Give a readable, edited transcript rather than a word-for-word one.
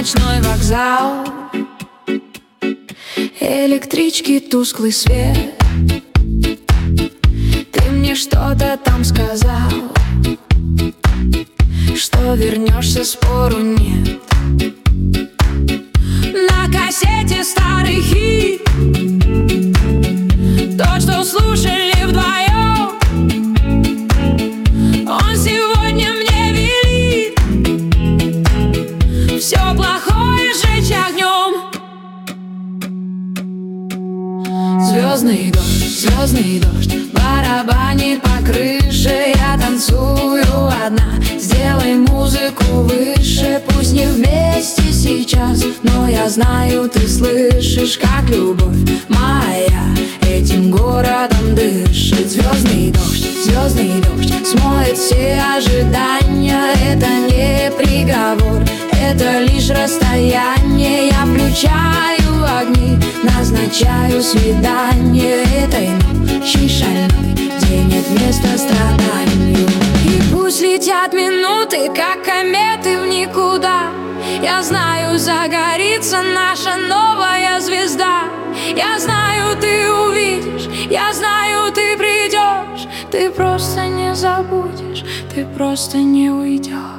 ночной вокзал, электрички, тусклый свет. Ты мне что-то там сказал, что вернешься, спору нет. На кассете старый хит, тот, что слушали вдвоем, он сегодня мне велит все плохое сжечь огнем. Звездный дождь барабанит по крыше. Я танцую одна, сделай музыку выше. Пусть не вместе сейчас, но я знаю, ты слышишь, как любовь моя этим городом дышит. Звездный дождь смоет все ожидания. Это не приговор, это лишь расстояние. Я включаю огни, назначаю свидание этой ночи шальной, где нет места страданию. И пусть летят минуты, как кометы в никуда. Я знаю, загорится наша новая звезда. Я знаю, ты увидишь, я знаю, ты придешь. Ты просто не забудешь, ты просто не уйдешь.